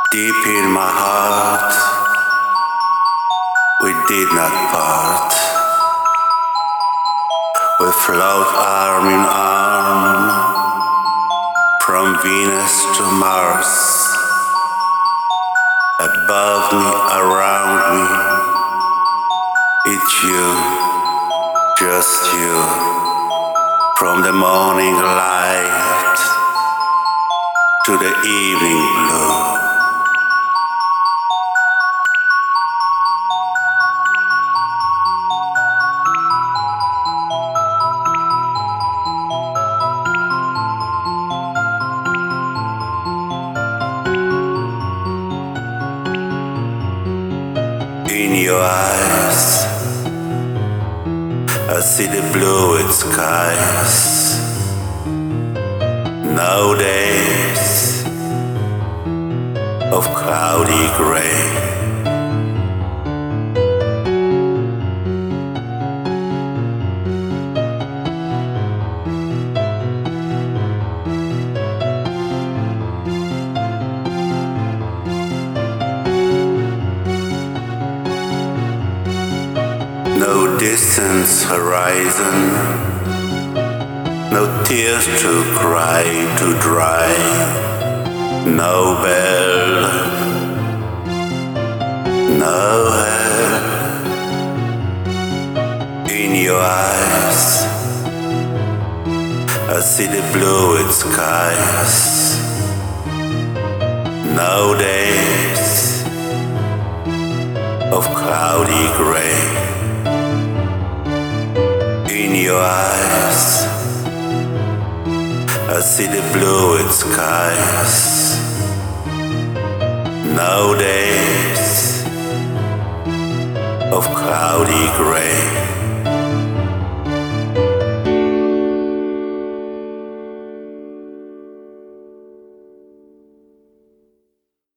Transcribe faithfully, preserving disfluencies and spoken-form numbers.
Deep in my heart, we did not part. We float arm in arm, from Venus to Mars. Above me, around me, it's you, just you. From the morning light to the evening blue. In your eyes, I see the blue skies. No days of cloudy gray. No distant horizon, no tears to cry to dry, no bell, no hell. In your eyes, I see the blue skies. No days of cloudy gray. In your eyes, I see the blue skies. No days of cloudy gray.